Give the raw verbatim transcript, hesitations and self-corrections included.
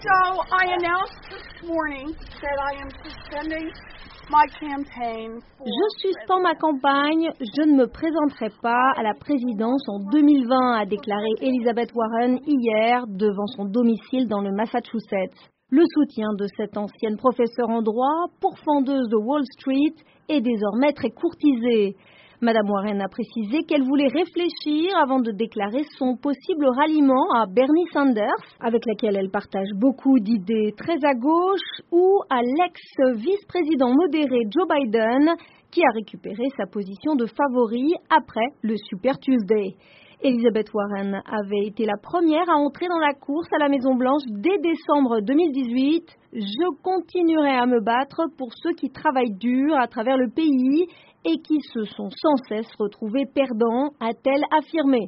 So I announced this morning that I am suspending my campaign for... Je suspends ma campagne, je ne me présenterai pas à la présidence en deux mille vingt, a déclaré Elizabeth Warren hier devant son domicile dans le Massachusetts. Le soutien de cette ancienne professeure en droit, pourfendeuse de Wall Street, est désormais très courtisé. Madame Warren a précisé qu'elle voulait réfléchir avant de déclarer son possible ralliement à Bernie Sanders, avec laquelle elle partage beaucoup d'idées très à gauche, ou à l'ex-vice-président modéré Joe Biden, qui a récupéré sa position de favori après le Super Tuesday. Elizabeth Warren avait été la première à entrer dans la course à la Maison-Blanche dès décembre deux mille dix-huit. Je continuerai à me battre pour ceux qui travaillent dur à travers le pays et qui se sont sans cesse retrouvés perdants, a-t-elle affirmé.